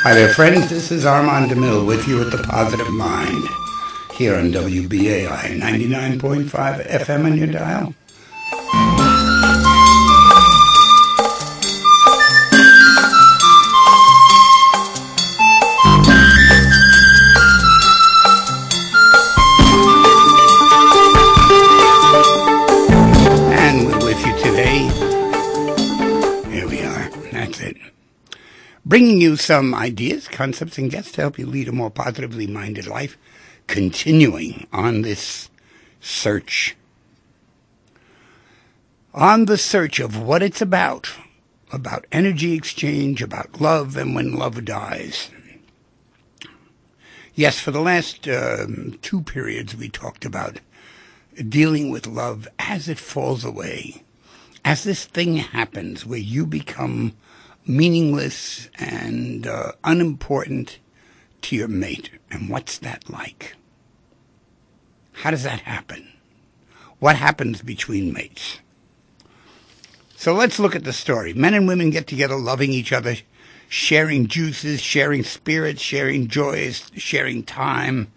Hi there, friends. This is Armand DeMille with you at The Positive Mind here on WBAI 99.5 FM on your dial. And we're with you today. Here we are. That's it. Bringing you some ideas, concepts, and guests to help you lead a more positively minded life, continuing on this search. On the search of what it's about energy exchange, about love, and when love dies. Yes, for the last 2 periods we talked about dealing with love as it falls away, as this thing happens where you become meaningless and unimportant to your mate. And what's that like? How does that happen? What happens between mates? So let's look at the story. Men and women get together loving each other, sharing juices, sharing spirits, sharing joys, sharing time.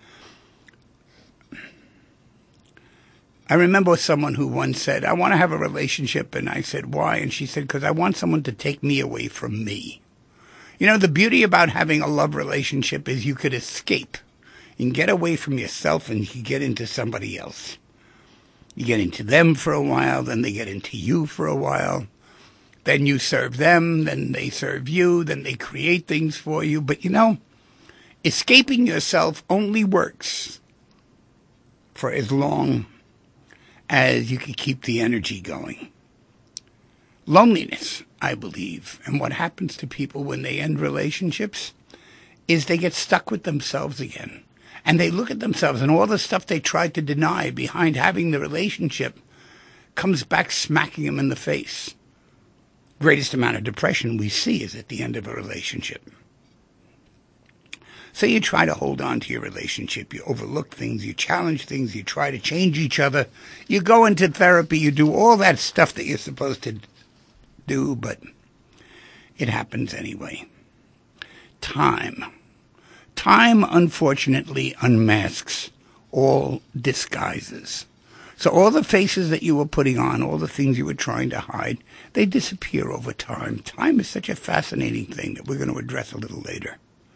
I remember someone who once said, I want to have a relationship. And I said, why? And she said, because I want someone to take me away from me. You know, the beauty about having a love relationship is you could escape. You can get away from yourself and you can get into somebody else. You get into them for a while, then they get into you for a while. Then you serve them, then they serve you, then they create things for you. But you know, escaping yourself only works for as long as you can keep the energy going. Loneliness, I believe, and what happens to people when they end relationships is they get stuck with themselves again. And they look at themselves and all the stuff they tried to deny behind having the relationship comes back smacking them in the face. Greatest amount of depression we see is at the end of a relationship. So you try to hold on to your relationship. You overlook things. You challenge things. You try to change each other. You go into therapy. You do all that stuff that you're supposed to do, but it happens anyway. Time, unfortunately, unmasks all disguises. So all the faces that you were putting on, all the things you were trying to hide, they disappear over time. Time is such a fascinating thing that we're going to address a little later.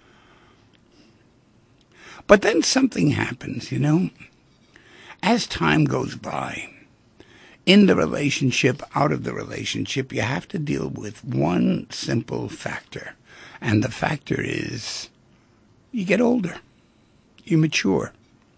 But then something happens, you know. As time goes by, in the relationship, out of the relationship, you have to deal with one simple factor. And the factor is you get older. You mature.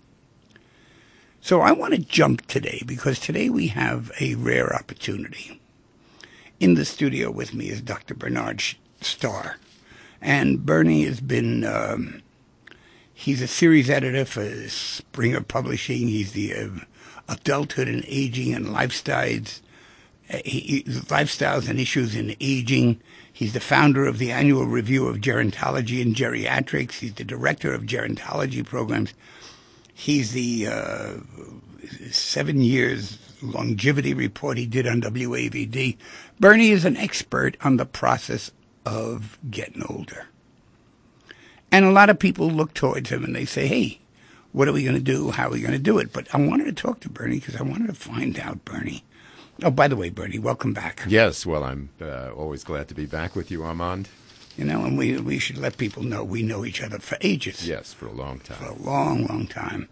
So I want to jump today because today we have a rare opportunity. In the studio with me is Dr. Bernard Starr. And Bernie has been... he's a series editor for Springer Publishing. He's the Adulthood and Aging and Lifestyles and Issues in Aging. He's the founder of the Annual Review of Gerontology and Geriatrics. He's the director of gerontology programs. He's the 7 years longevity report he did on WAVD. Bernie is an expert on the process of getting older. And a lot of people look towards him and they say, hey, what are we going to do? How are we going to do it? But I wanted to talk to Bernie because I wanted to find out, Bernie. Oh, by the way, Bernie, welcome back. Yes, well, I'm always glad to be back with you, Armand. You know, and we should let people know we know each other for ages. Yes, for a long time. For a long, long time.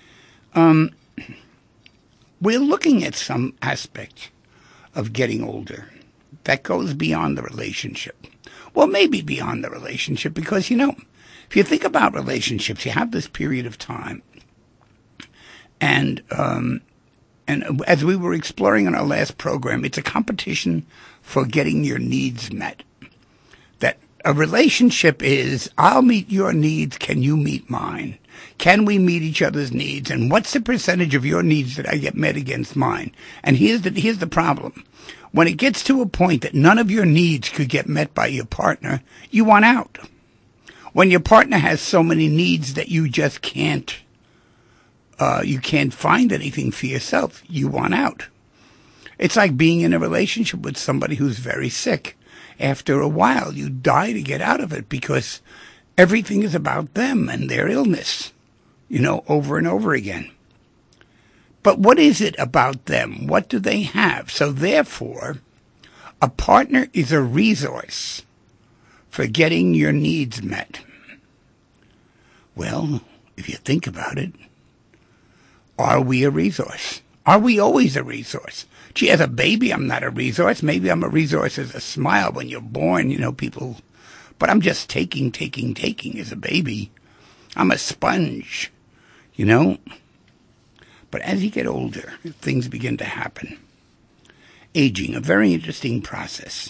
We're looking at some aspect of getting older that goes beyond the relationship. Well, maybe beyond the relationship because, you know, if you think about relationships, you have this period of time. And as we were exploring in our last program, it's a competition for getting your needs met. That a relationship is, I'll meet your needs, can you meet mine? Can we meet each other's needs? And what's the percentage of your needs that I get met against mine? And here's the problem. When it gets to a point that none of your needs could get met by your partner, you want out. When your partner has so many needs that you just can't find anything for yourself, you want out. It's like being in a relationship with somebody who's very sick. after a while, you die to get out of it because everything is about them and their illness, over and over again. But what is it about them? What do they have? So therefore, a partner is a resource for getting your needs met. Well, if you think about it, are we a resource? Are we always a resource? Gee, as a baby, I'm not a resource. Maybe I'm a resource as a smile when you're born, people. But I'm just taking as a baby. I'm a sponge, But as you get older, things begin to happen. Aging, a very interesting process.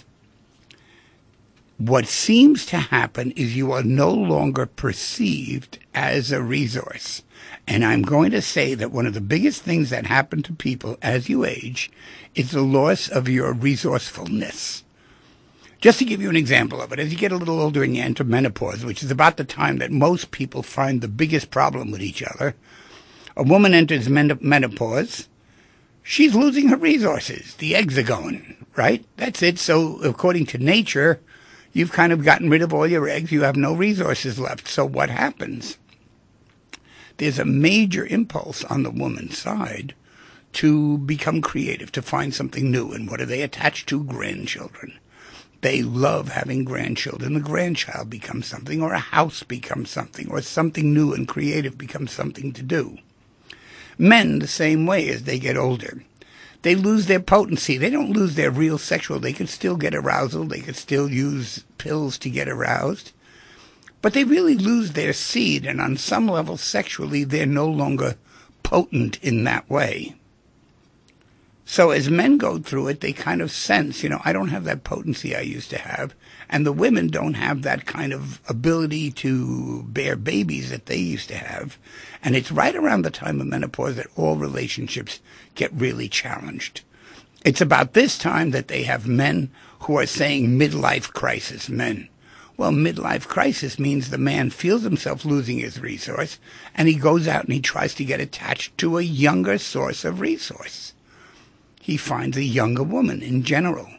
What seems to happen is you are no longer perceived as a resource. And I'm going to say that one of the biggest things that happen to people as you age is the loss of your resourcefulness. Just to give you an example of it, as you get a little older and you enter menopause, which is about the time that most people find the biggest problem with each other, a woman enters menopause, she's losing her resources. The eggs are going, right? That's it. So according to nature, you've kind of gotten rid of all your eggs. You have no resources left. So what happens? There's a major impulse on the woman's side to become creative, to find something new. And what are they attached to? Grandchildren. They love having grandchildren. The grandchild becomes something, or a house becomes something, or something new and creative becomes something to do. Men, the same way as they get older. They lose their potency. They don't lose their real sexual. They can still get arousal. They can still use pills to get aroused. But they really lose their seed, and on some level sexually, they're no longer potent in that way. So as men go through it, they kind of sense, I don't have that potency I used to have, and the women don't have that kind of ability to bear babies that they used to have. And it's right around the time of menopause that all relationships get really challenged. It's about this time that they have men who are saying midlife crisis men. Well, midlife crisis means the man feels himself losing his resource, and he goes out and he tries to get attached to a younger source of resource. He finds a younger woman in general.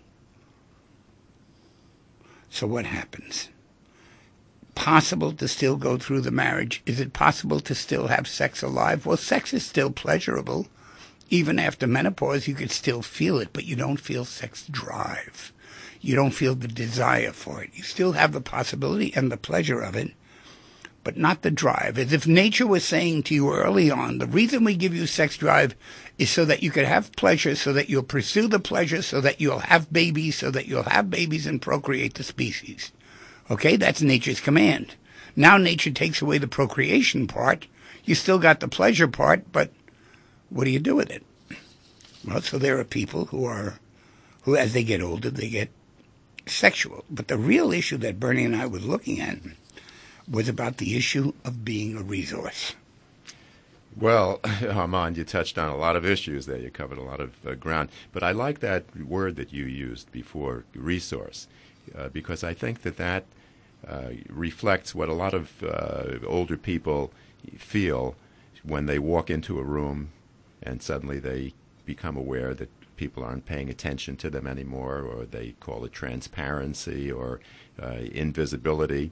So what happens? Possible to still go through the marriage? Is it possible to still have sex alive? Well, sex is still pleasurable. Even after menopause, you could still feel it, but you don't feel sex drive. You don't feel the desire for it. You still have the possibility and the pleasure of it, but not the drive. As if nature was saying to you early on, the reason we give you sex drive is so that you could have pleasure, so that you'll pursue the pleasure, so that you'll have babies, and procreate the species. Okay, that's nature's command. Now nature takes away the procreation part. You still got the pleasure part, but what do you do with it? Well, so there are people who as they get older, they get sexual. But the real issue that Bernie and I were looking at was about the issue of being a resource. Well, Armand, you touched on a lot of issues there. You covered a lot of ground. But I like that word that you used before, resource, because I think that reflects what a lot of older people feel when they walk into a room and suddenly they become aware that people aren't paying attention to them anymore, or they call it transparency or invisibility.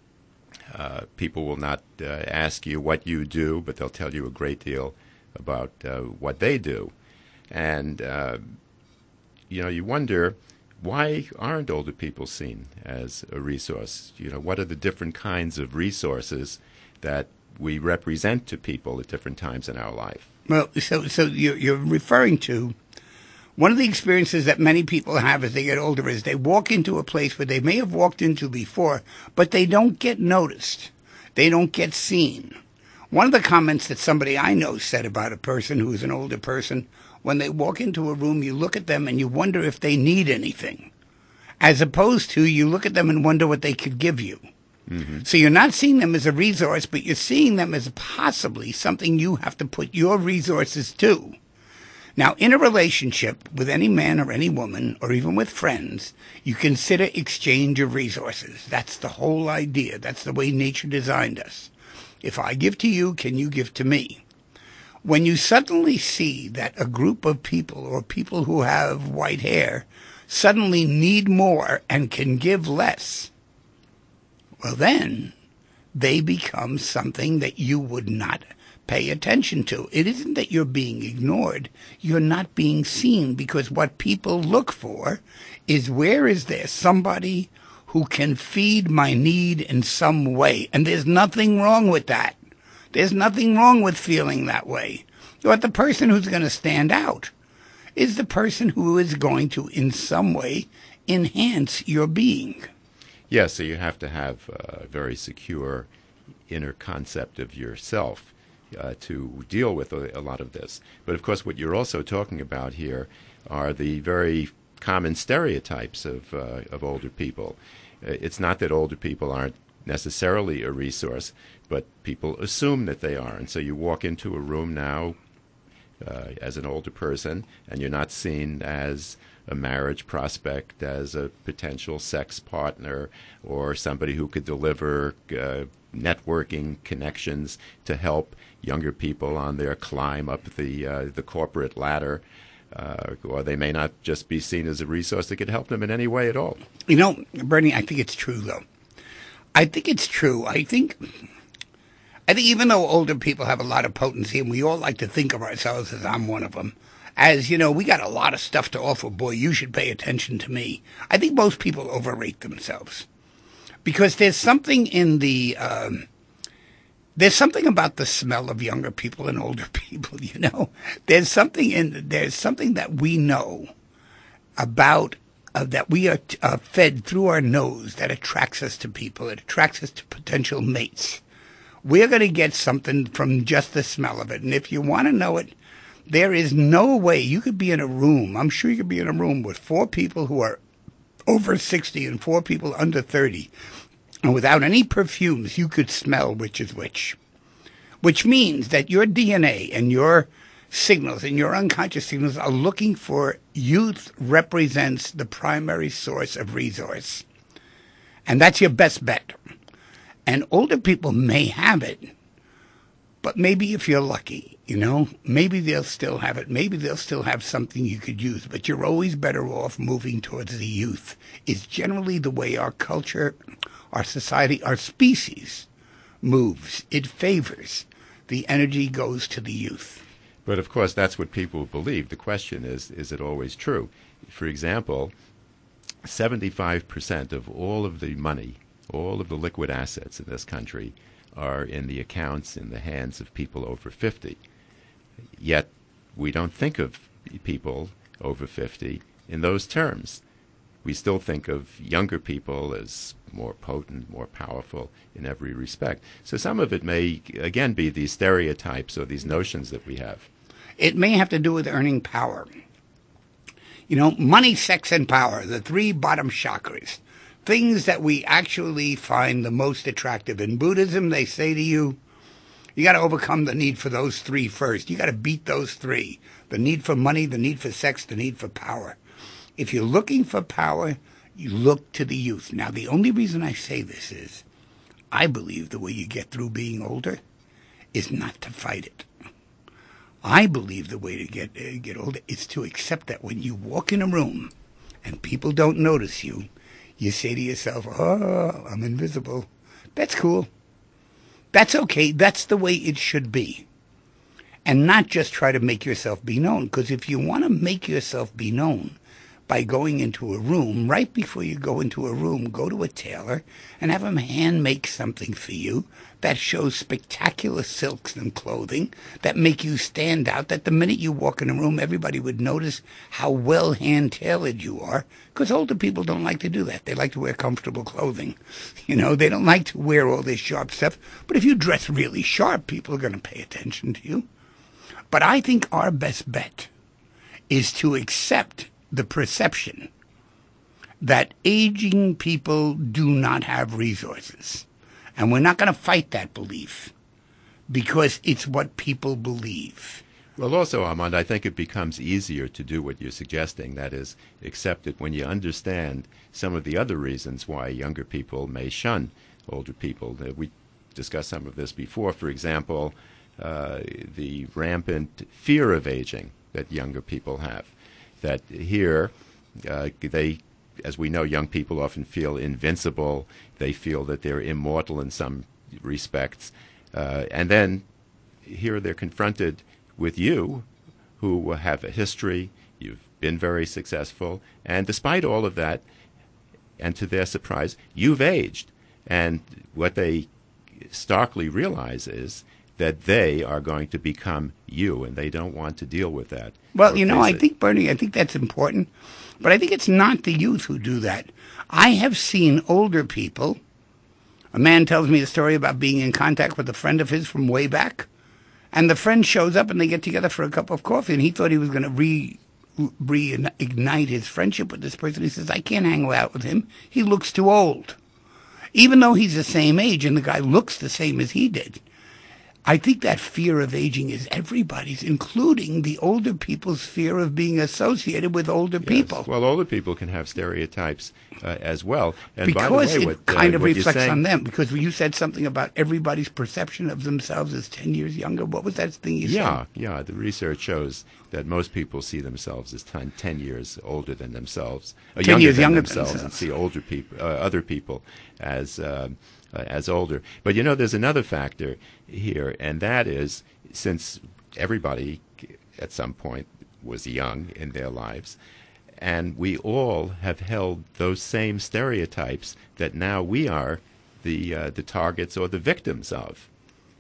People will not ask you what you do, but they'll tell you a great deal about what they do. And, you wonder, why aren't older people seen as a resource? What are the different kinds of resources that we represent to people at different times in our life? Well, so you're referring to one of the experiences that many people have as they get older is they walk into a place where they may have walked into before, but they don't get noticed. They don't get seen. One of the comments that somebody I know said about a person who's an older person, when they walk into a room, you look at them and you wonder if they need anything, as opposed to you look at them and wonder what they could give you. Mm-hmm. So you're not seeing them as a resource, but you're seeing them as possibly something you have to put your resources to. Now, in a relationship with any man or any woman, or even with friends, you consider exchange of resources. That's the whole idea. That's the way nature designed us. If I give to you, can you give to me? When you suddenly see that a group of people, or people who have white hair, suddenly need more and can give less, well, then they become something that you would not pay attention to. It isn't that you're being ignored. You're not being seen, because what people look for is, where is there somebody who can feed my need in some way? And there's nothing wrong with that. There's nothing wrong with feeling that way. But the person who's going to stand out is the person who is going to, in some way, enhance your being. Yes, so you have to have a very secure inner concept of yourself to deal with a lot of this. But of course, what you're also talking about here are the very common stereotypes of older people. It's not that older people aren't necessarily a resource, but people assume that they are. And so you walk into a room now as an older person, and you're not seen as a marriage prospect, as a potential sex partner, or somebody who could deliver networking connections to help younger people on their climb up the corporate ladder. Or they may not just be seen as a resource that could help them in any way at all. You know, Bernie, I think it's true, though. I think it's true. I think even though older people have a lot of potency, and we all like to think of ourselves as, I'm one of them, as, you know, we got a lot of stuff to offer, boy, you should pay attention to me. I think most people overrate themselves. Because there's something in there's something about the smell of younger people and older people, you know. There's something that we know about, that we are fed through our nose, that attracts us to people. It attracts us to potential mates. We're going to get something from just the smell of it. And if you want to know it, there is no way you could be in a room. I'm sure you could be in a room with 4 people who are over 60 and 4 people under 30. And without any perfumes, you could smell which is which. Which means that your DNA and your signals and your unconscious signals are looking for youth represents the primary source of resource. And that's your best bet. And older people may have it, but maybe if you're lucky, you know, maybe they'll still have it. Maybe they'll still have something you could use, but you're always better off moving towards the youth. Is generally the way our culture, our society, our species moves. It favors. The energy goes to the youth. But of course, that's what people believe. The question is it always true? For example, 75% of all of the money, all of the liquid assets in this country are in the accounts in the hands of people over 50. Yet we don't think of people over 50 in those terms. We still think of younger people as more potent, more powerful in every respect. So some of it may, again, be these stereotypes or these notions that we have. It may have to do with earning power. You know, money, sex, and power, the 3 bottom chakras. Things that we actually find the most attractive. In Buddhism, they say to you, you got to overcome the need for those 3 first. You got to beat those 3. The need for money, the need for sex, the need for power. If you're looking for power, you look to the youth. Now, the only reason I say this is I believe the way you get through being older is not to fight it. I believe the way to get older is to accept that when you walk in a room and people don't notice you, you say to yourself, oh, I'm invisible. That's cool. That's okay. That's the way it should be. And not just try to make yourself be known. Because if you want to make yourself be known by going into a room, right before you go into a room, go to a tailor and have him hand make something for you that shows spectacular silks and clothing that make you stand out, that the minute you walk in a room, everybody would notice how well hand-tailored you are, because older people don't like to do that. They like to wear comfortable clothing. You know, they don't like to wear all this sharp stuff. But if you dress really sharp, people are going to pay attention to you. But I think our best bet is to accept the perception that aging people do not have resources. And we're not going to fight that belief because it's what people believe. Well, also, Armand, I think it becomes easier to do what you're suggesting. That is, accept it when you understand some of the other reasons why younger people may shun older people. We discussed some of this before. For example, the rampant fear of aging that younger people have. That here, They, as we know, young people often feel invincible. They feel that they're immortal in some respects. And then here they're confronted with you, who have a history. You've been very successful. And despite all of that, and to their surprise, you've aged. And what they starkly realize is that they are going to become you, and they don't want to deal with that. Well, I think, Bernie, I think that's important. But I think it's not the youth who do that. I have seen older people. A man tells me a story about being in contact with a friend of his from way back. And the friend shows up and they get together for a cup of coffee. And he thought he was going to reignite his friendship with this person. He says, I can't hang out with him. He looks too old. Even though he's the same age and the guy looks the same as he did. I think that fear of aging is everybody's, including the older people's fear of being associated with older people. Well, older people can have stereotypes as well. And because by the way, it kind of reflects on them. Because you said something about everybody's perception of themselves as 10 years younger. What was that thing you said? Yeah. The research shows that most people see themselves as 10 years older than themselves, 10 years younger than themselves, and see older people, other people as older. But there's another factor here, and that is, since everybody at some point was young in their lives, and we all have held those same stereotypes that now we are the targets or the victims of.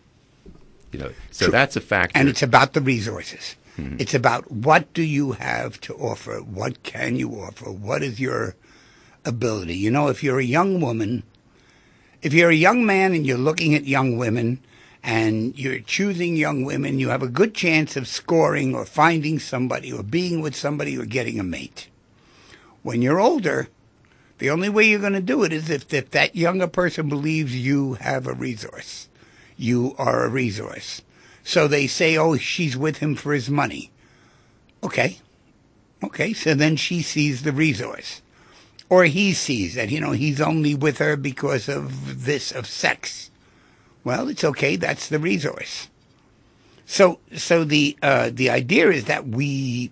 So True. That's a factor. And it's about the resources. Mm-hmm. It's about what do you have to offer? What can you offer? What is your ability? If you're a young woman, if you're a young man and you're looking at young women and you're choosing young women, you have a good chance of scoring or finding somebody or being with somebody or getting a mate. When you're older, the only way you're going to do it is if that younger person believes you have a resource. You are a resource. So they say, oh, she's with him for his money. Okay, so then she sees the resource. Or he sees that, he's only with her because of sex. Well, it's okay. That's the resource. So the idea is that we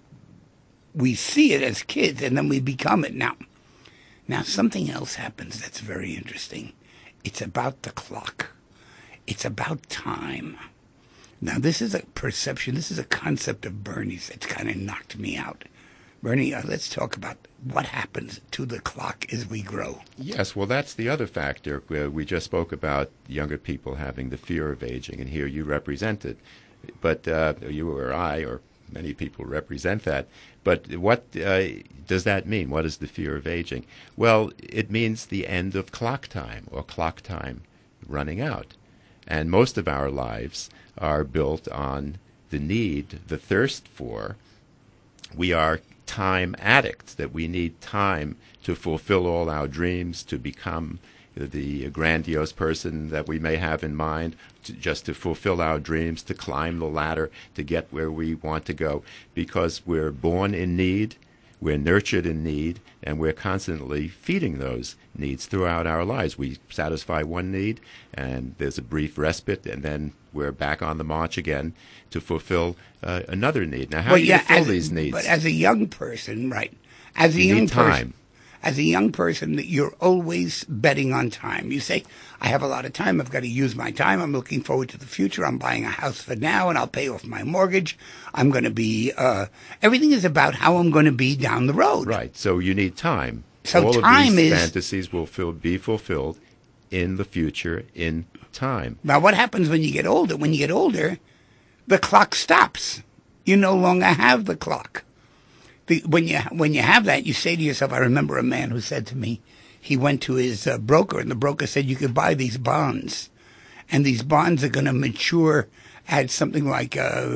see it as kids and then we become it. Now something else happens that's very interesting. It's about the clock. It's about time. Now, this is a perception. This is a concept of Bernie's that's kind of knocked me out. Bernie, let's talk about what happens to the clock as we grow. Yes, well, that's the other factor. We just spoke about younger people having the fear of aging, and here you represent it. But you or I or many people represent that. But what does that mean? What is the fear of aging? Well, it means the end of clock time or clock time running out. And most of our lives are built on the need, the thirst for. We are time addicts, that we need time to fulfill all our dreams, to become the grandiose person that we may have in mind, just to fulfill our dreams, to climb the ladder, to get where we want to go. Because we're born in need, we're nurtured in need, and we're constantly feeding those needs throughout our lives. We satisfy one need, and there's a brief respite, and then we're back on the march again to fulfill another need. Now, how do you fulfill these needs? But as a young person, right? As a you young need person, time. As a young person, you're always betting on time. You say, I have a lot of time. I've got to use my time. I'm looking forward to the future. I'm buying a house for now, and I'll pay off my mortgage. I'm going to be everything is about how I'm going to be down the road. Right. So you need time. So all time of these is fantasies will be fulfilled in the future in time. Now, what happens when you get older? When you get older, the clock stops. You no longer have the clock. When you have that, you say to yourself, I remember a man who said to me, he went to his broker, and the broker said, you could buy these bonds, and these bonds are going to mature at something like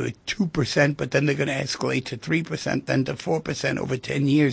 2%, but then they're going to escalate to 3%, then to 4% over 10 years.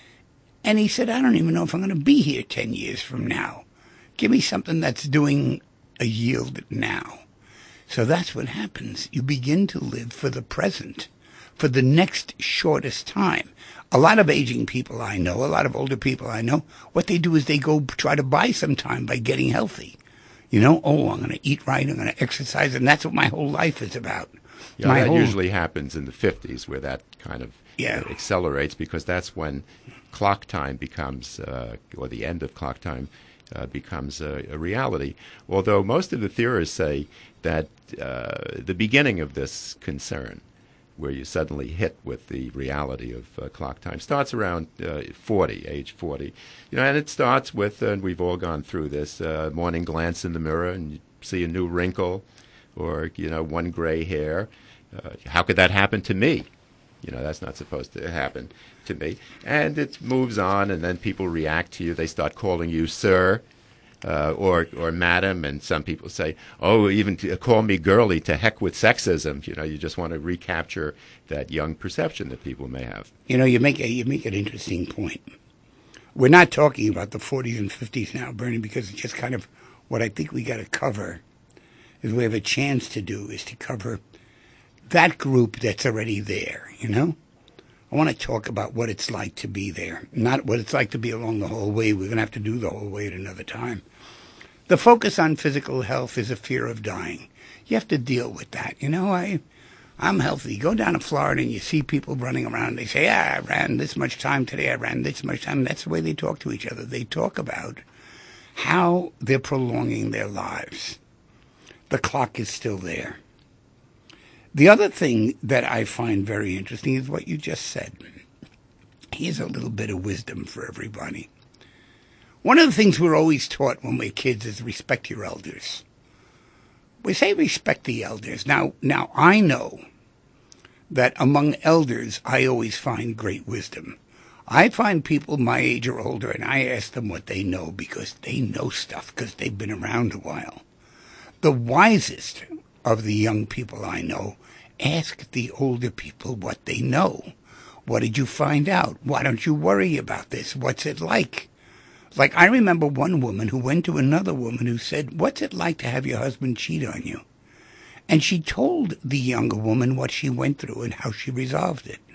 And he said, I don't even know if I'm going to be here 10 years from now. Give me something that's doing a yield now. So that's what happens. You begin to live for the present, for the next shortest time. A lot of aging people I know, a lot of older people I know, what they do is they go try to buy some time by getting healthy. I'm going to eat right, I'm going to exercise, and that's what my whole life is about. Yeah, that usually happens in the 50s, where that kind of accelerates, because that's when clock time becomes, or the end of clock time becomes a reality. Although most of the theorists say that the beginning of this concern, where you suddenly hit with the reality of clock time, starts around age 40. And it starts with, and we've all gone through this, morning glance in the mirror and you see a new wrinkle or, one gray hair. How could that happen to me? That's not supposed to happen to me. And it moves on, and then people react to you. They start calling you sir or madam, and some people say, oh, even call me girly, to heck with sexism. You just want to recapture that young perception that people may have. You make an interesting point. We're not talking about the 40s and 50s now, Bernie, because it's just kind of what I think we got to cover, is we have a chance to do, is to cover that group that's already there, I want to talk about what it's like to be there, not what it's like to be along the whole way. We're going to have to do the whole way at another time. The focus on physical health is a fear of dying. You have to deal with that. I'm healthy. You go down to Florida and you see people running around. They say, I ran this much time today. I ran this much time. That's the way they talk to each other. They talk about how they're prolonging their lives. The clock is still there. The other thing that I find very interesting is what you just said. Here's a little bit of wisdom for everybody. One of the things we're always taught when we're kids is respect your elders. We say respect the elders. Now I know that among elders, I always find great wisdom. I find people my age or older, and I ask them what they know, because they know stuff, because they've been around a while. The wisest of the young people I know ask the older people what they know. What did you find out? Why don't you worry about this? What's it like? Like, I remember one woman who went to another woman who said, what's it like to have your husband cheat on you? And she told the younger woman what she went through and how she resolved it.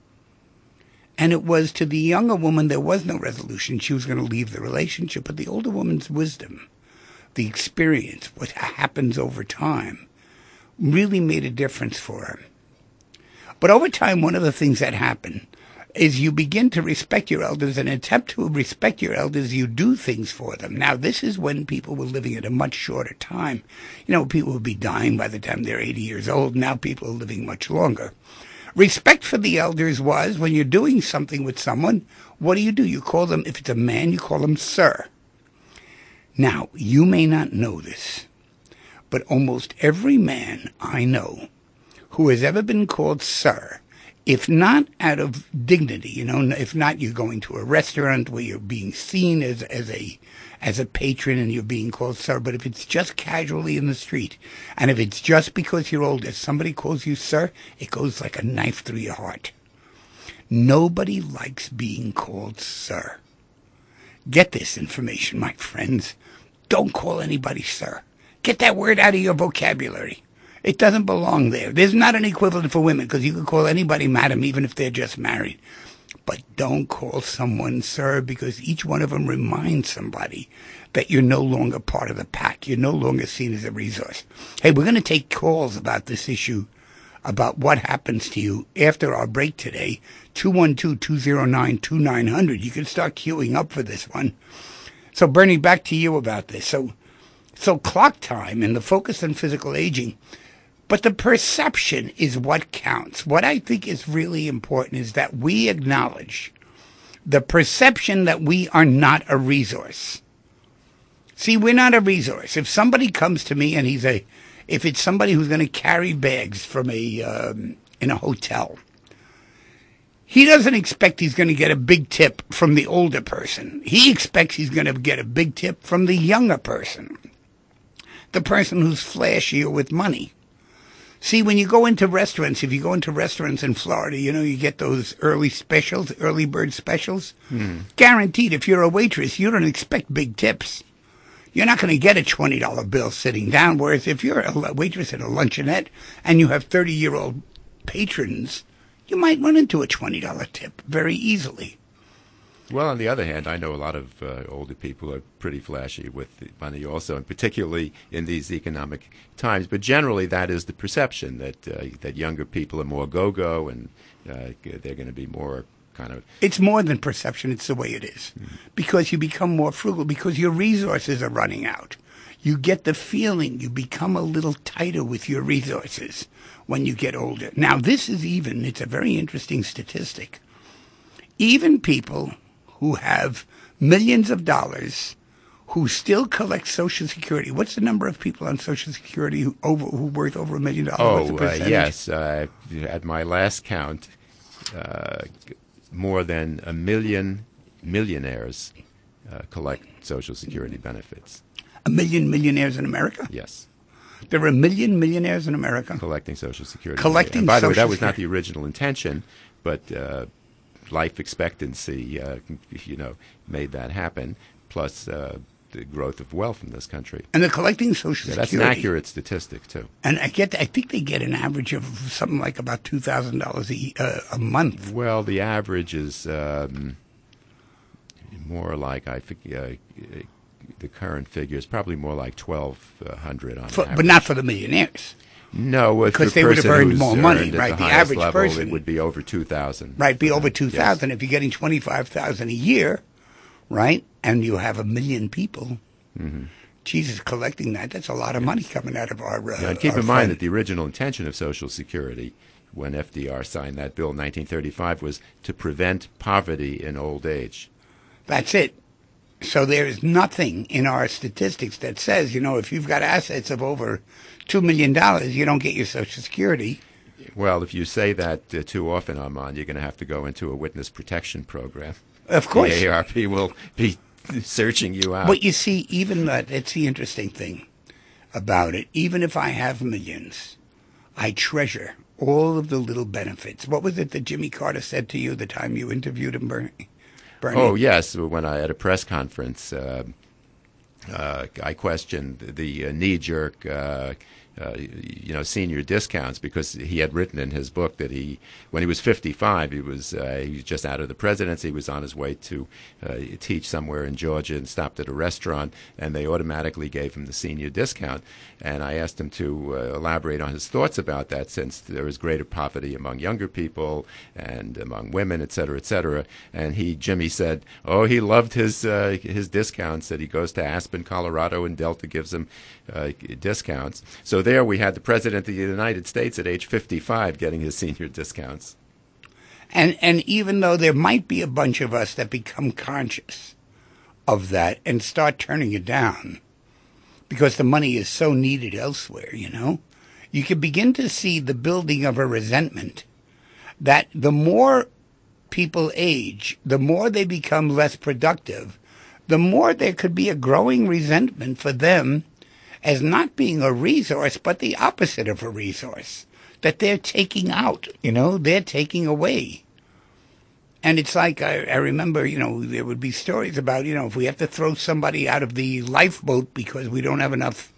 And it was, to the younger woman, there was no resolution. She was going to leave the relationship. But the older woman's wisdom, the experience, what happens over time, really made a difference for her. But over time, one of the things that happen is you begin to respect your elders, and attempt to respect your elders, you do things for them. Now, this is when people were living at a much shorter time. People would be dying by the time they're 80 years old. Now people are living much longer. Respect for the elders was, when you're doing something with someone, what do? You call them, if it's a man, you call them sir. Now, you may not know this, but almost every man I know who has ever been called sir, if not out of dignity, if not, you're going to a restaurant where you're being seen as a patron and you're being called sir, but if it's just casually in the street, and if it's just because you're older, somebody calls you sir, it goes like a knife through your heart. Nobody likes being called sir. Get this information, my friends. Don't call anybody sir. Get that word out of your vocabulary. It doesn't belong there. There's not an equivalent for women, because you can call anybody madam even if they're just married. But don't call someone sir, because each one of them reminds somebody that you're no longer part of the pack. You're no longer seen as a resource. Hey, we're going to take calls about this issue, about what happens to you, after our break today. 212-209-2900. You can start queuing up for this one. So, Bernie, back to you about this. So clock time and the focus on physical aging, but the perception is what counts. What I think is really important is that we acknowledge the perception that we are not a resource. See, we're not a resource. If somebody comes to me and if it's somebody who's going to carry bags from in a hotel, he doesn't expect he's going to get a big tip from the older person. He expects he's going to get a big tip from the younger person, the person who's flashier with money. See, when you go into restaurants, if you go into restaurants in Florida, you get those early bird specials. Guaranteed, if you're a waitress, you don't expect big tips. You're not going to get a $20 bill sitting down, whereas if you're a waitress at a luncheonette and you have 30-year-old patrons, you might run into a $20 tip very easily. Well, on the other hand, I know a lot of older people are pretty flashy with money also, and particularly in these economic times. But generally, that is the perception that that younger people are more go-go, and they're going to be more kind of... It's more than perception. It's the way it is. Because you become more frugal, because your resources are running out. You get the feeling you become a little tighter with your resources when you get older. Now, this is it's a very interesting statistic. Even people who have millions of dollars who still collect Social Security. What's the number of people on Social Security who worth over $1 million? Yes. At my last count, more than 1 million millionaires collect Social Security benefits. 1 million millionaires in America? Yes. There are 1 million millionaires in America? Collecting Social Security. Collecting By the way, that Social was not Security. the original intention, but life expectancy, made that happen, plus the growth of wealth in this country. And they're collecting Social That's Security. an accurate statistic, too. And I think they get an average of something like about $2,000 a month. Well, the average is more like, I think, the current figure is probably more like 1,200 on average. But not for the millionaires. No, because they would have earned more money, at right? The average level, person it would be over 2,000. Right, be over 2,000. Yes. If you're getting 25,000 a year, right, and you have 1 million people, Jesus, collecting that's a lot of money coming out of our. And keep in mind that the original intention of Social Security, when FDR signed that bill in 1935, was to prevent poverty in old age. That's it. So there is nothing in our statistics that says, if you've got assets of over $2 million, you don't get your Social Security. Well, if you say that too often, Armand, you're going to have to go into a witness protection program. Of course. The AARP will be searching you out. But you see, even that's the interesting thing about it. Even if I have millions, I treasure all of the little benefits. What was it that Jimmy Carter said to you the time you interviewed him, Bernie? Oh, yes. When at a press conference, I questioned the knee-jerk, senior discounts, because he had written in his book that when he was 55, he was just out of the presidency. He was on his way to teach somewhere in Georgia and stopped at a restaurant, and they automatically gave him the senior discount. And I asked him to elaborate on his thoughts about that, since there is greater poverty among younger people and among women, et cetera, et cetera. And Jimmy said, he loved his discounts, that he goes to Aspen, Colorado, and Delta gives him discounts. So there we had the President of the United States at age 55 getting his senior discounts. And even though there might be a bunch of us that become conscious of that and start turning it down because the money is so needed elsewhere, you can begin to see the building of a resentment that the more people age, the more they become less productive, the more there could be a growing resentment for them as not being a resource, but the opposite of a resource, that they're taking out, they're taking away. And it's like, I remember, there would be stories about, if we have to throw somebody out of the lifeboat because we don't have enough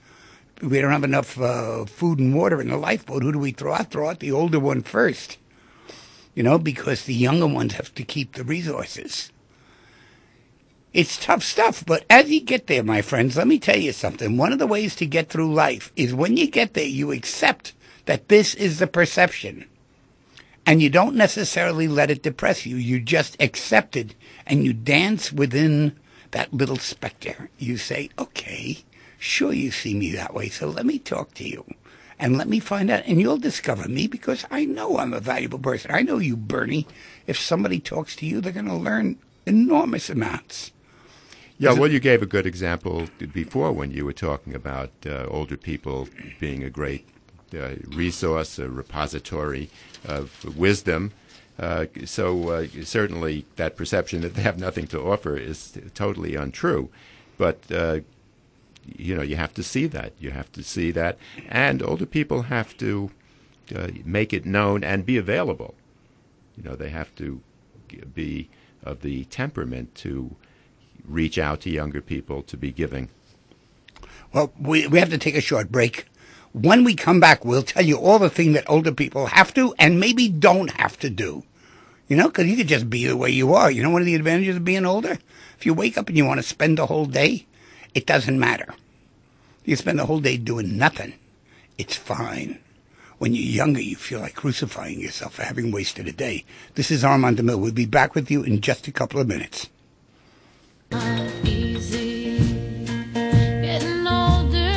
food and water in the lifeboat, who do we throw out? Throw out the older one first, because the younger ones have to keep the resources. It's tough stuff, but as you get there, my friends, let me tell you something. One of the ways to get through life is when you get there, you accept that this is the perception. And you don't necessarily let it depress you. You just accept it, and you dance within that little specter. You say, okay, sure you see me that way, so let me talk to you. And let me find out, and you'll discover me, because I know I'm a valuable person. I know you, Bernie. If somebody talks to you, they're going to learn enormous amounts. Yeah, well, you gave a good example before when you were talking about older people being a great resource, a repository of wisdom. So certainly that perception that they have nothing to offer is totally untrue. But, you have to see that. You have to see that. And older people have to make it known and be available. They have to be of the temperament to reach out to younger people, to be giving. Well, we have to take a short break. When we come back, we'll tell you all the things that older people have to and maybe don't have to do. You know, because you could just be the way you are. You know, one of the advantages of being older? If you wake up and you want to spend the whole day, it doesn't matter. You spend the whole day doing nothing. It's fine. When you're younger, you feel like crucifying yourself for having wasted a day. This is Armand DeMille. We'll be back with you in just a couple of minutes. Easy getting older.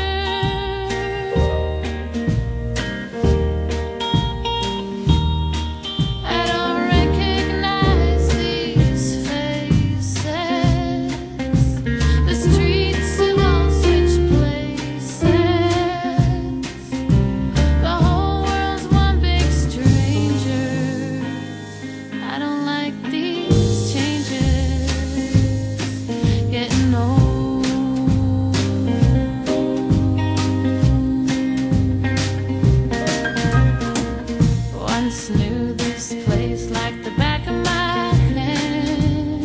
I don't recognize these faces. The streets have all switched places. The whole world's one big stranger. I don't like these changes. Getting old. Once knew this place like the back of my hand.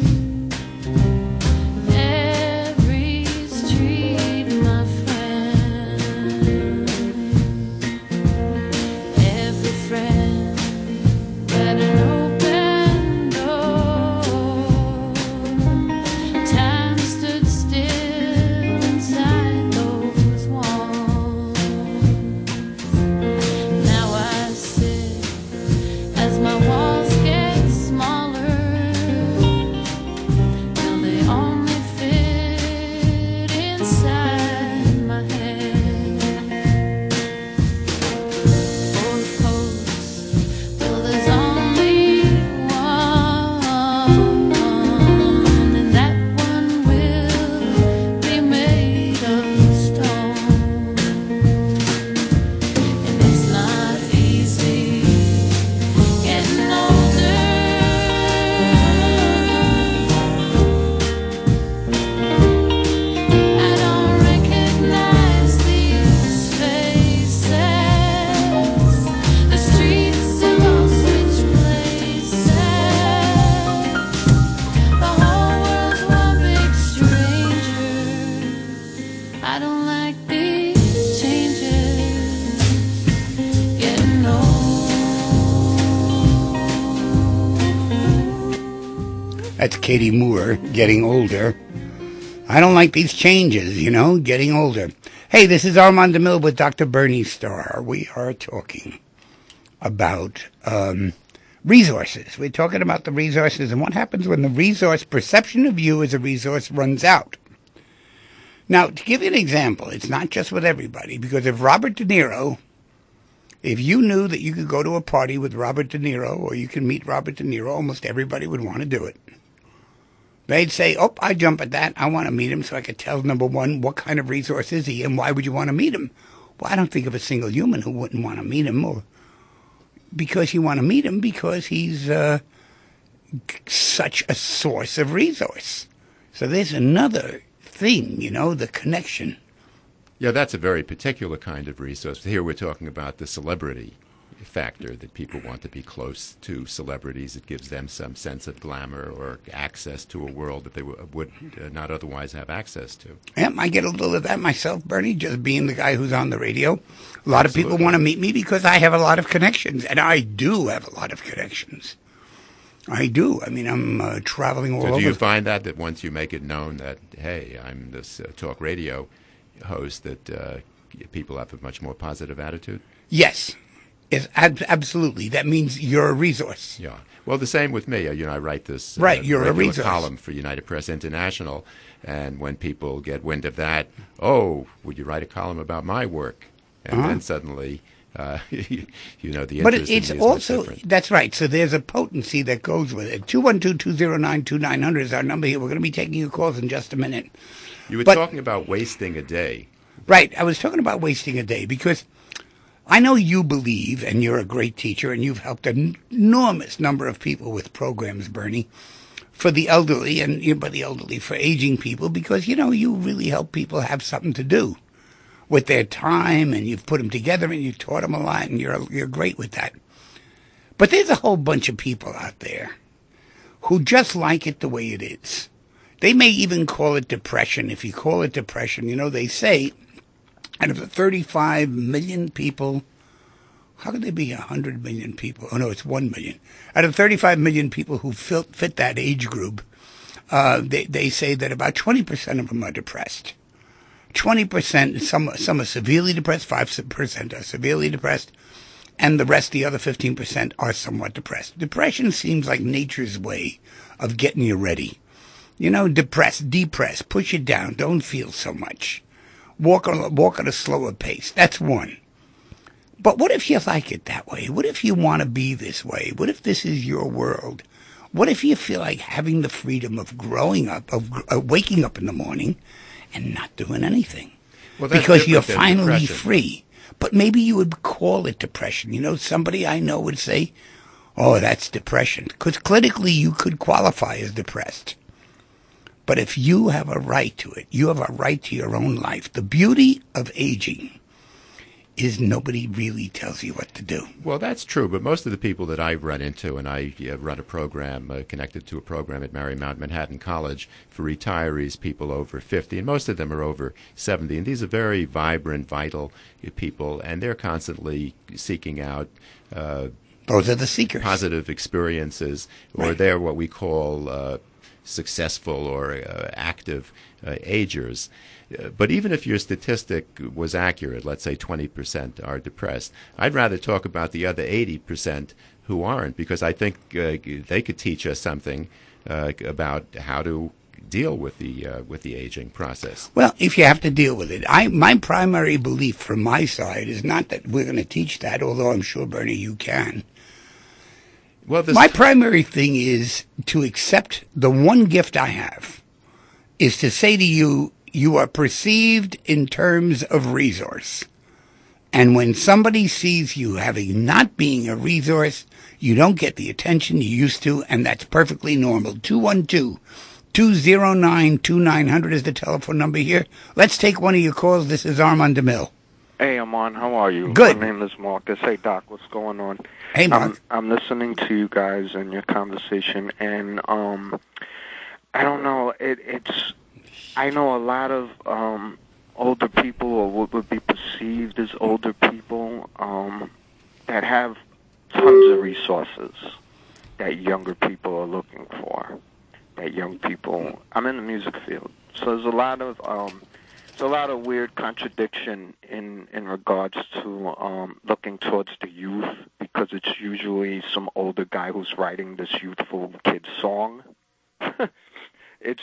Every street, my friend. Every friend but an open door. Time stood still inside those walls. Now I sit as my walls get smaller till they only fit inside my head. Four posts till there's only one, and that one will be made of stone. And it's not easy getting older. I don't recognize these faces. The streets have all switched places. The whole world's one big stranger. I don't like these changes. Getting old. That's Katie Moore, Getting Older. I don't like these changes, you know, getting older. Hey, this is Armand DeMille with Dr. Bernie Starr. We are talking about resources. We're talking about the resources and what happens when the resource perception of you as a resource runs out. Now, to give you an example, it's not just with everybody, because if Robert De Niro, if you knew that you could go to a party with Robert De Niro or you can meet Robert De Niro, almost everybody would want to do it. They'd say, oh, I jump at that. I want to meet him so I could tell, number one, what kind of resource is he and why would you want to meet him? Well, I don't think of a single human who wouldn't want to meet him, or because you want to meet him because he's such a source of resource. So there's another thing, you know, the connection. Yeah, that's a very particular kind of resource. Here we're talking about the celebrity factor, that people want to be close to celebrities. It gives them some sense of glamour or access to a world that they would not otherwise have access to. Yeah, I get a little of that myself, Bernie, just being the guy who's on the radio. A lot of people want to meet me because I have a lot of connections, and I do have a lot of connections. I do. I mean, I'm traveling all over. So do you find that once you make it known that, hey, I'm this talk radio host, that people have a much more positive attitude? Yes. Yes, absolutely. That means you're a resource. Yeah. Well, the same with me. I write this you're a resource column for United Press International, and when people get wind of that, oh, would you write a column about my work? And then suddenly, the interest but it's in me is also, much different. that's right. So there's a potency that goes with it. 212-209-2900 is our number here. We're going to be taking your calls in just a minute. You were talking about wasting a day. Right. I was talking about wasting a day because I know you believe, and you're a great teacher, and you've helped an enormous number of people with programs, Bernie, for the elderly, and by the elderly, for aging people, because, you know, you really help people have something to do with their time, and you've put them together, and you taught them a lot, and you're great with that. But there's a whole bunch of people out there who just like it the way it is. They may even call it depression. If you call it depression, you know, they say out of the 35 million people how could there be 100 million people? Oh, no, it's 1 million. Out of 35 million people who fit that age group, they say that about 20% of them are depressed. 20%, some are severely depressed, 5% are severely depressed, and the rest, the other 15%, are somewhat depressed. Depression seems like nature's way of getting you ready. You know, depress, push it down, don't feel so much. Walk at a slower pace. That's one. But what if you like it that way? What if you want to be this way? What if this is your world? What if you feel like having the freedom of growing up, of waking up in the morning and not doing anything? Well, that's because you're different than finally depression. free. But maybe you would call it depression. You know, somebody I know would say, oh, that's depression. Because clinically you could qualify as depressed. But if you have a right to it, you have a right to your own life. The beauty of aging is nobody really tells you what to do. Well, that's true, but most of the people that I've run into, and I run a program connected to a program at Marymount Manhattan College for retirees, people over 50, and most of them are over 70. And these are very vibrant, vital people, and they're constantly seeking out Those are the seekers. positive experiences, or Right. they're what we call successful or active agers. But even if your statistic was accurate, let's say 20% are depressed, I'd rather talk about the other 80% who aren't, because I think they could teach us something about how to deal with the aging process. Well, if you have to deal with it, my primary belief from my side is not that we're going to teach that, although I'm sure, Bernie, you can. Well, My primary thing is to accept the one gift I have is to say to you, you are perceived in terms of resource. And when somebody sees you having not being a resource, you don't get the attention you used to, and that's perfectly normal. 212-209-2900 is the telephone number here. Let's take one of your calls. This is Armand DeMille. Hey, Amon, how are you? Good. My name is Marcus. Hey, Doc, what's going on? Hey, Mark. I'm listening to you guys and your conversation, and I don't know. I know a lot of older people, or what would be perceived as older people, that have tons of resources that younger people are looking for. That young people. I'm in the music field, so there's a lot of weird contradiction in regards to looking towards the youth, because it's usually some older guy who's writing this youthful kid song. The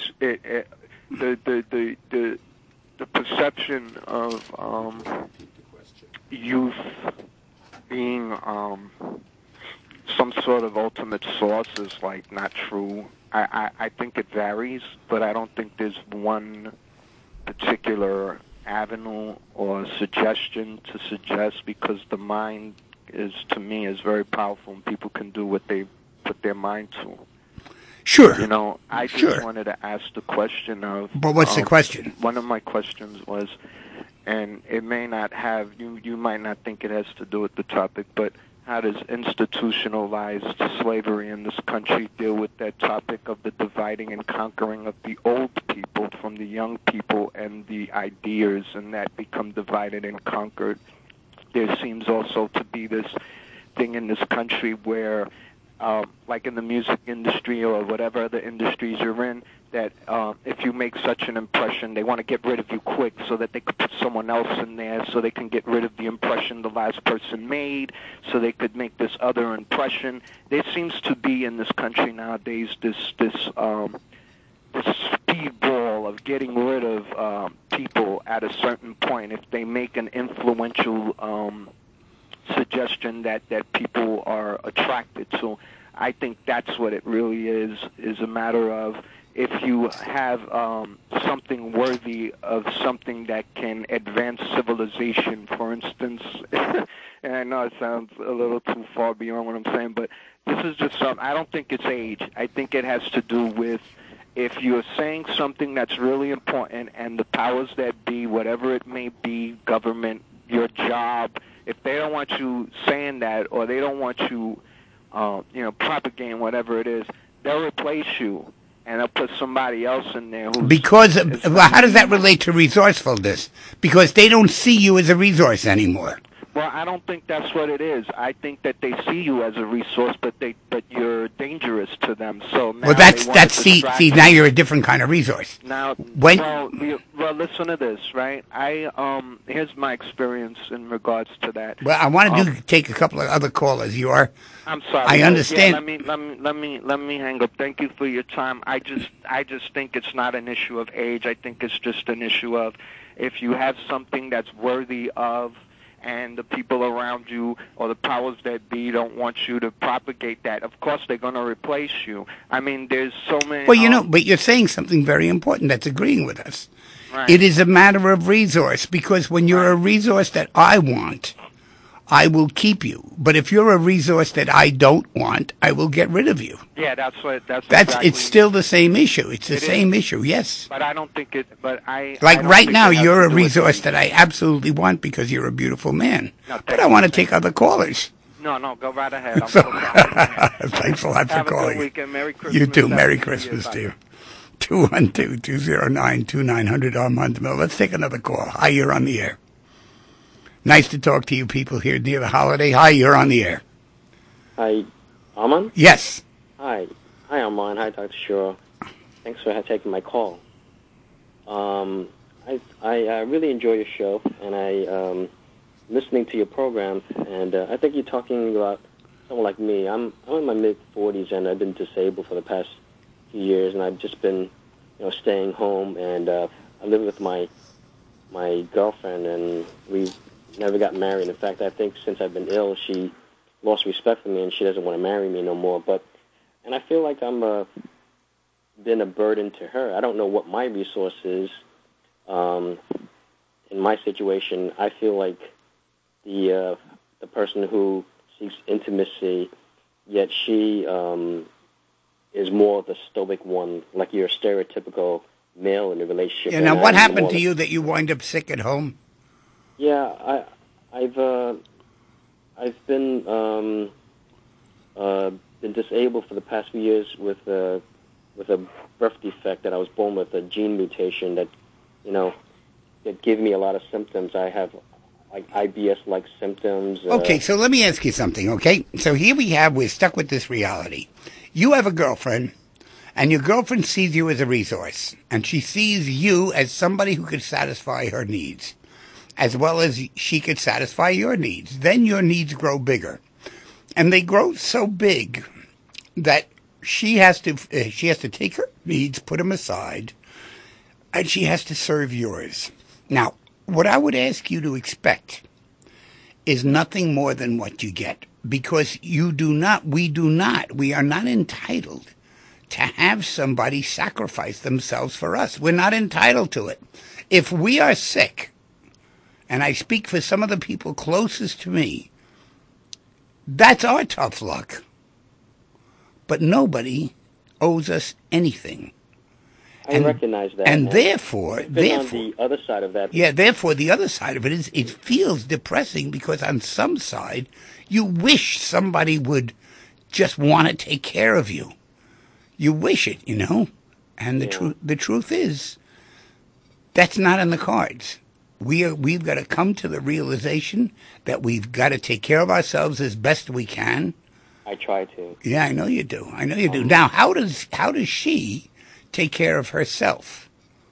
perception of youth being some sort of ultimate source is like not true. I think it varies, but I don't think there's one particular avenue or suggestion to suggest, because the mind is, to me, is very powerful, and people can do what they put their mind to. Sure. You know, I just Sure. wanted to ask the question of... But what's the question? One of my questions was, and it may not have, you might not think it has to do with the topic, but how does institutionalized slavery in this country deal with that topic of the dividing and conquering of the old people from the young people and the ideas, and that become divided and conquered? There seems also to be this thing in this country where, like in the music industry or whatever other industries you're in, that if you make such an impression, they want to get rid of you quick so that they could put someone else in there, so they can get rid of the impression the last person made, so they could make this other impression. There seems to be in this country nowadays this speedball of getting rid of people at a certain point if they make an influential suggestion that people are attracted to. I think that's what it really is a matter of, if you have something worthy of something that can advance civilization, for instance, and I know it sounds a little too far beyond what I'm saying, but this is just something, I don't think it's age. I think it has to do with, if you're saying something that's really important, and the powers that be, whatever it may be, government, your job, if they don't want you saying that, or they don't want you, propagating whatever it is, they'll replace you, and they'll put somebody else in there who's... Because, how does that relate to resourcefulness? Because they don't see you as a resource anymore. Well, I don't think that's what it is. I think that they see you as a resource, but you're dangerous to them. So now Well, they want to see, distract see, you. now you're a different kind of resource. Now, When- well, listen to this, right? Here's my experience in regards to that. Well, I want to take a couple of other callers. You are. I'm sorry. I but, understand. Yeah, let me hang up. Thank you for your time. I just think it's not an issue of age. I think it's just an issue of if you have something that's worthy of, and the people around you or the powers that be don't want you to propagate that, of course they're going to replace you. I mean, there's so many... Well, but you're saying something very important that's agreeing with us. Right. It is a matter of resource, because when you're a resource that I want, I will keep you. But if you're a resource that I don't want, I will get rid of you. Yeah, that's exactly, It's still the same issue. It's the same issue, yes. But I don't think it... But I Like don't right think now, it has you're to a do with resource age. that I absolutely want because you're a beautiful man. No, thank But I you. want to take other callers. No, go right ahead. I'm so sorry. Thanks a lot for Have a calling. good weekend. Merry Christmas. You too. Merry Happy New Year. Christmas Bye. to you. 212-209-2900 Armand Mill. Let's take another call. Hi, you're on the air. Nice to talk to you people here near the holiday. Hi, you're on the air. Hi, Armand? Yes. Hi, Armand. Hi, Dr. Shura. Thanks for taking my call. I really enjoy your show, and I listening to your program, and I think you're talking about someone like me. I'm in my mid-40s, and I've been disabled for the past few years, and I've just been, staying home, and I live with my girlfriend, and we never got married. In fact, I think since I've been ill, she lost respect for me, and she doesn't want to marry me no more. And I feel like I'm been a burden to her. I don't know what my resource is. In my situation, I feel like the person who seeks intimacy, yet she is more the stoic one, like you're a stereotypical male in a relationship. Yeah, now, what happened to you that you wind up sick at home? Yeah, I've been disabled for the past few years with a birth defect that I was born with, a gene mutation that gave me a lot of symptoms. I have like IBS-like symptoms. Okay, so let me ask you something, okay? So here we're stuck with this reality. You have a girlfriend, and your girlfriend sees you as a resource, and she sees you as somebody who could satisfy her needs, as well as she could satisfy your needs. Then your needs grow bigger, and they grow so big that she has to take her needs, put them aside, and she has to serve yours. Now, what I would ask you to expect is nothing more than what you get, because we are not entitled to have somebody sacrifice themselves for us. We're not entitled to it. If we are sick, and I speak for some of the people closest to me, that's our tough luck. But nobody owes us anything. I recognize that. And therefore, on the other side of that. Yeah, therefore, the other side of it is it feels depressing, because on some side, you wish somebody would just want to take care of you. You wish it, And the truth is, that's not in the cards. We've got to come to the realization that we've got to take care of ourselves as best we can. I try to. Yeah, I know you do. Now, how does she take care of herself?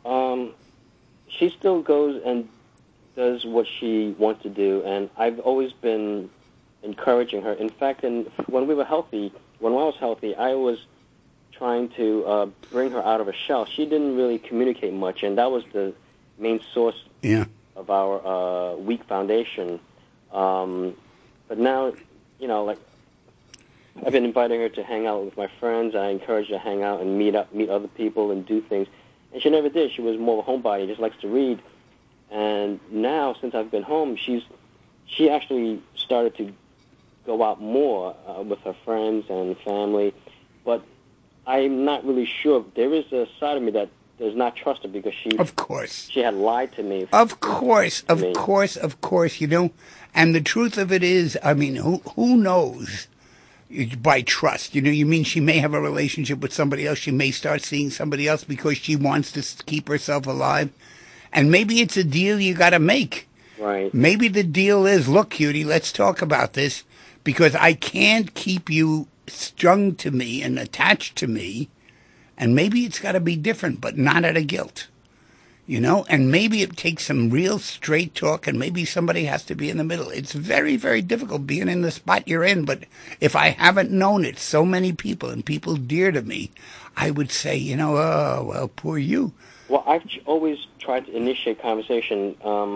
She still goes and does what she wants to do, and I've always been encouraging her. In fact, when I was healthy, I was trying to bring her out of her shell. She didn't really communicate much, and that was the main source of our weak foundation. But now, I've been inviting her to hang out with my friends. I encourage her to hang out and meet other people and do things. And she never did. She was more of a homebody, just likes to read. And now, since I've been home, she actually started to go out more with her friends and family. But I'm not really sure. There is a side of me that does not trust her, because she had lied to me. Of course. And the truth of it is, who knows? By trust, you mean she may have a relationship with somebody else. She may start seeing somebody else because she wants to keep herself alive. And maybe it's a deal you got to make. Right. Maybe the deal is, look, cutie, let's talk about this, because I can't keep you strung to me and attached to me, and maybe it's got to be different, but not out of guilt. You know, and maybe it takes some real straight talk, and maybe somebody has to be in the middle. It's very, very difficult being in the spot you're in, but if I haven't known it, so many people and people dear to me, I would say, you know, oh, well, poor you. Well, I've always tried to initiate conversation.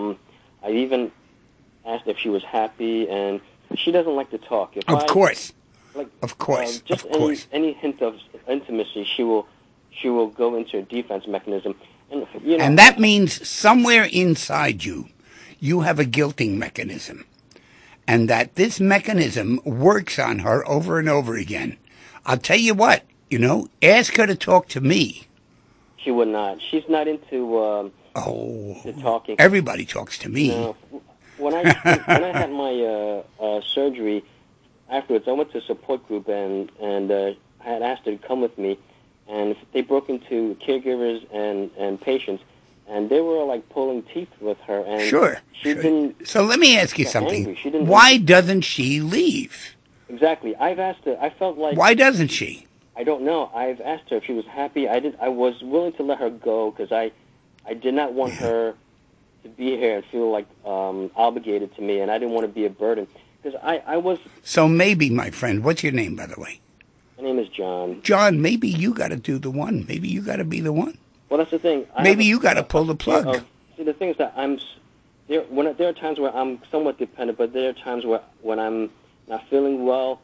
I even asked if she was happy, and she doesn't like to talk. Of course. Like, Of course. Just Of course. any hint of intimacy, she will go into a defense mechanism. And, you know, And that means somewhere inside you, you have a guilting mechanism. And that this mechanism works on her over and over again. I'll tell you what, you know, ask her to talk to me. she would not. She's not into the talking. Everybody talks to me. No. When I had my surgery, afterwards I went to a support group and I had asked her to come with me, and they broke into caregivers and patients, and they were like pulling teeth with her. And Sure. she didn't. So let me ask you get something. angry. She didn't. Why doesn't she leave? Exactly. I've asked her. I felt like. Why doesn't she? I don't know. I've asked her if she was happy. I was willing to let her go because I did not want her to be here and feel like obligated to me, and I didn't want to be a burden. Because I was. So maybe, my friend, what's your name, by the way? My name is John. John, maybe you got to do the one. Maybe you got to be the one. Well, that's the thing. Maybe you got to pull the plug. See, the thing is that there are times where I'm somewhat dependent, but there are times when I'm not feeling well.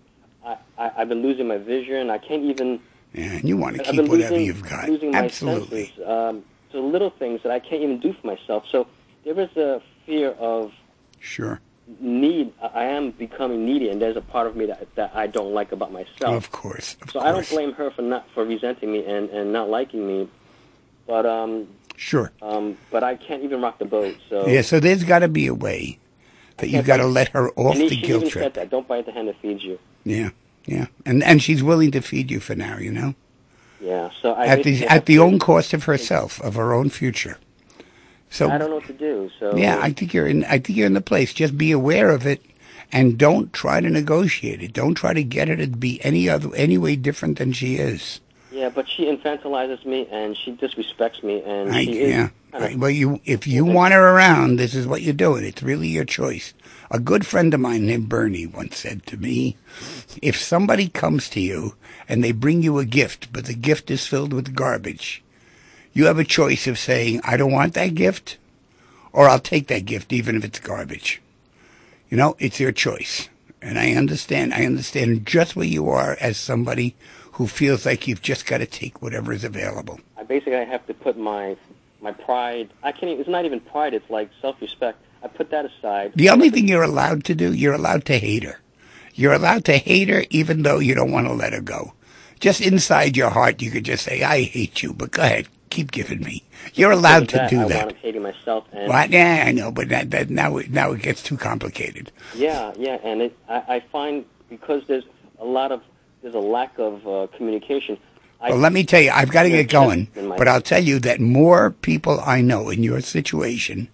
I've been losing my vision. I can't even. Yeah, and you want to I've keep been whatever losing, you've got. losing my Absolutely. senses. So little things that I can't even do for myself. So there is a fear of Sure. need. I am becoming needy, and there's a part of me that I don't like about myself. Of course. So I don't blame her for resenting me and not liking me, but Sure. but I can't even rock the boat. So Yeah, so there's got to be a way that you got to let her off and the she guilt even trip. said that. Don't bite the hand that feeds you. Yeah, yeah. And she's willing to feed you for now, you know? Yeah. So At the own cost of herself, of her own future. So I don't know what to do. So yeah, I think you're in the place. Just be aware of it, and don't try to negotiate it. Don't try to get her to be any way different than she is. Yeah, but she infantilizes me and she disrespects me, and she is. Well, if you want her around, this is what you're doing. It's really your choice. A good friend of mine named Bernie once said to me, if somebody comes to you and they bring you a gift, but the gift is filled with garbage, you have a choice of saying, I don't want that gift, or I'll take that gift even if it's garbage. You know, it's your choice. And I understand just where you are as somebody who feels like you've just got to take whatever is available. I basically have to put my pride. I can't. It's not even pride. It's like self-respect. I put that aside. The only thing you're allowed to do, you're allowed to hate her. You're allowed to hate her even though you don't want to let her go. Just inside your heart, you could just say, I hate you, but go ahead, keep giving me. You're allowed to do I that. wound up hating myself. And Well, yeah, I know, but that now it gets too complicated. yeah, and I find because there's a lack of communication. Well, let me tell you, I've got to get going, but I'll tell you that more people I know in your situation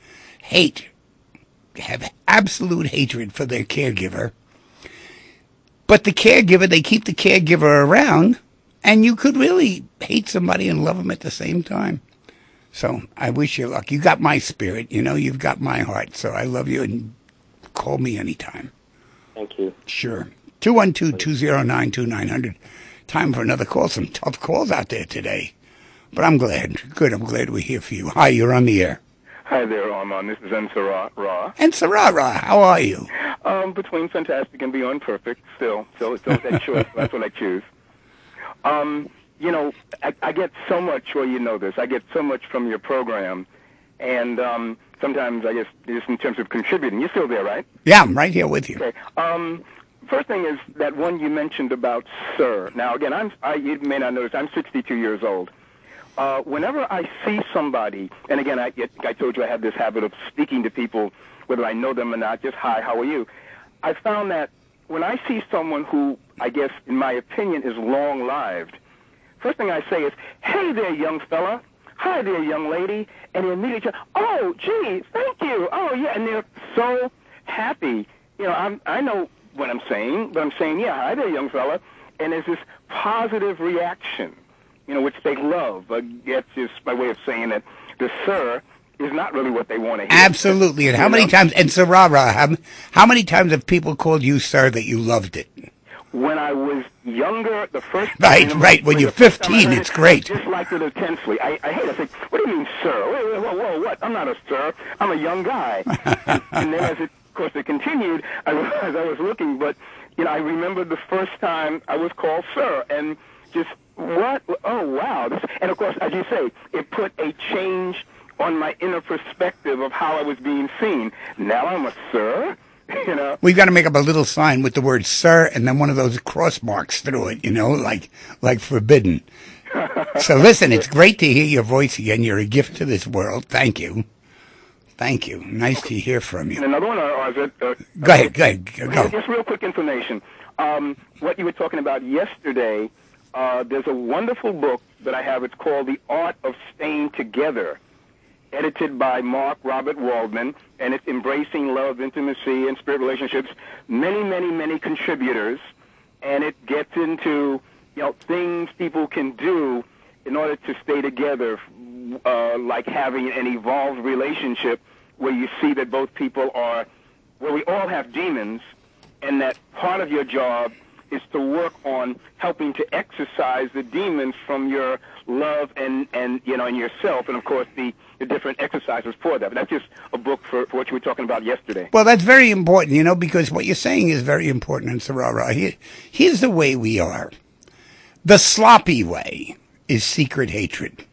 have absolute hatred for their caregiver. But the caregiver, they keep the caregiver around, and you could really hate somebody and love them at the same time. So I wish you luck. You got my spirit, you know, you've got my heart. So I love you, and call me anytime. Thank you. Sure. 212-209-2900. Time for another call. Some tough calls out there today. But I'm glad. Good, I'm glad we're here for you. Hi, you're on the air. Hi there, Armand. This is Ensara Ra. And Sarah, how are you? Between fantastic and beyond perfect, still that choice. That's what I choose. You know, I get so much. Well, you know this. I get so much from your program, and sometimes I guess just in terms of contributing. You're still there, right? Yeah, I'm right here with you. Okay. First thing is that one you mentioned about sir. Now, again, you may not notice, I'm 62 years old. Whenever I see somebody, and again, I told you I have this habit of speaking to people, whether I know them or not, just, hi, how are you? I found that when I see someone who, I guess, in my opinion, is long-lived, first thing I say is, hey there, young fella, "Hi there, young lady," and they immediately, "Oh, gee, thank you. Oh, yeah," and they're so happy. You know, I know what I'm saying, but I'm saying, "Yeah, hi there, young fella," and there's this positive reaction, you know, which they love. That's just by way of saying that the sir is not really what they want to hear. Absolutely. And how many times, and Sir Ra, how many times have people called you sir that you loved it? When I was younger, the first time... Right. When you're 15, it's great. I just liked it intensely. I hate it. I think, what do you mean, sir? Whoa, what? I'm not a sir. I'm a young guy. and then as it, of course, it continued, I realized I was looking. But, you know, I remember the first time I was called sir. And just, what? Oh, wow. And, of course, as you say, it put a change on my inner perspective of how I was being seen. Now I'm a sir. You know, we've got to make up a little sign with the word "sir" and then one of those cross marks through it, you know, like forbidden. So listen, it's great to hear your voice again. You're a gift to this world. Thank you. Thank you. Nice to hear from you. Another one, or is it? Go ahead. Go. Just real quick information. What you were talking about yesterday, there's a wonderful book that I have. It's called The Art of Staying Together, edited by Mark Robert Waldman, and it's embracing love, intimacy, and spirit relationships. Many contributors, and it gets into, you know, things people can do in order to stay together, like having an evolved relationship where you see that both people are, where we all have demons, and that part of your job is to work on helping to exercise the demons from your love and you know, and yourself, and of course the different exercises for that. But that's just a book for what you were talking about yesterday. Well, that's very important, you know, because what you're saying is very important. And Sarara, here's the way we are. The sloppy way is secret hatred.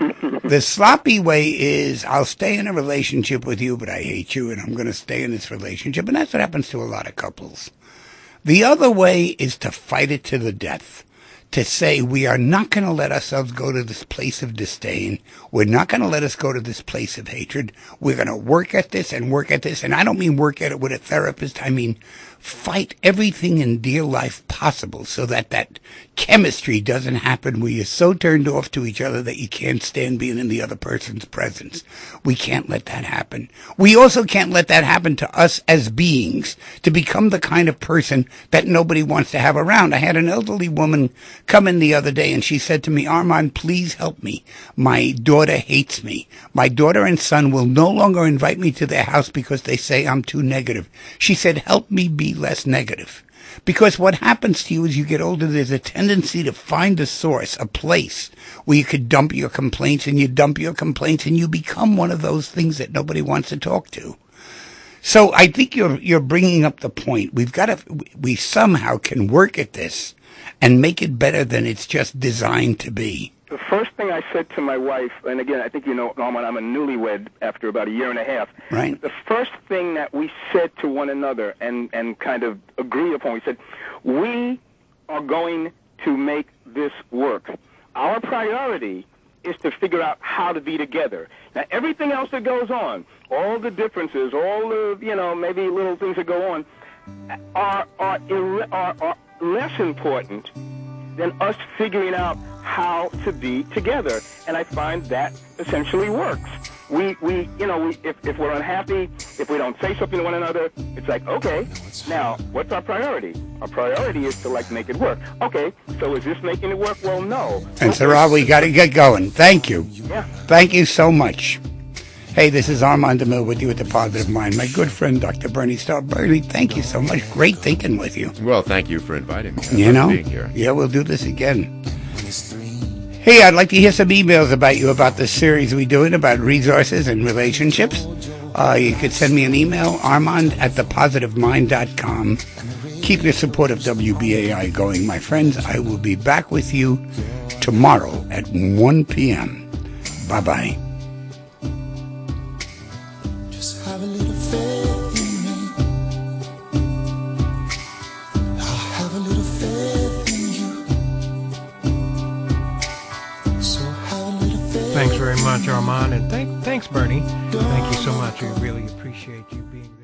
The sloppy way is, I'll stay in a relationship with you, but I hate you, and I'm going to stay in this relationship. And that's what happens to a lot of couples. The other way is to fight it to the death. To say, we are not going to let ourselves go to this place of disdain. We're not going to let us go to this place of hatred. We're going to work at this and work at this. And I don't mean work at it with a therapist. I mean fight everything in dear life possible so that that chemistry doesn't happen where you're so turned off to each other that you can't stand being in the other person's presence. We can't let that happen. We also can't let that happen to us as beings, to become the kind of person that nobody wants to have around. I had an elderly woman come in the other day and she said to me, Armand, please help me. My daughter hates me. My daughter and son will no longer invite me to their house because they say I'm too negative. She said, help me be less negative. Because what happens to you as you get older, there's a tendency to find a source, a place where you could dump your complaints, and you dump your complaints and you become one of those things that nobody wants to talk to. So I think you're bringing up the point. We somehow can work at this and make it better than it's just designed to be. The first thing I said to my wife, and again, I think you know, Norman, I'm a newlywed after about a year and a half. Right. The first thing that we said to one another and kind of agreed upon, we said, we are going to make this work. Our priority is to figure out how to be together. Now, everything else that goes on, all the differences, all the, you know, maybe little things that go on, are less important than us figuring out how to be together. And I find that essentially works. If we're unhappy, if we don't say something to one another, it's like, okay, now, what's our priority? Our priority is to, like, make it work. Okay, so is this making it work? Well, no. And Sarah, we got to get going. Thank you. Yeah. Thank you so much. Hey, this is Armand DeMille with you at The Positive Mind. My good friend, Dr. Bernie Starr. Bernie, thank you so much. Great thinking with you. Well, thank you for inviting me. You know, being here. Yeah, we'll do this again. Hey, I'd like to hear some emails about you, about the series we're doing about resources and relationships. You could send me an email, armand@thepositivemind.com. Keep your support of WBAI going, my friends. I will be back with you tomorrow at 1 p.m. Bye-bye. Just have a little faith in me. I'll have a little faith in you. So have a little faith. Thanks very much, Armand, and thanks, Bernie. Thank you so much. We really appreciate you being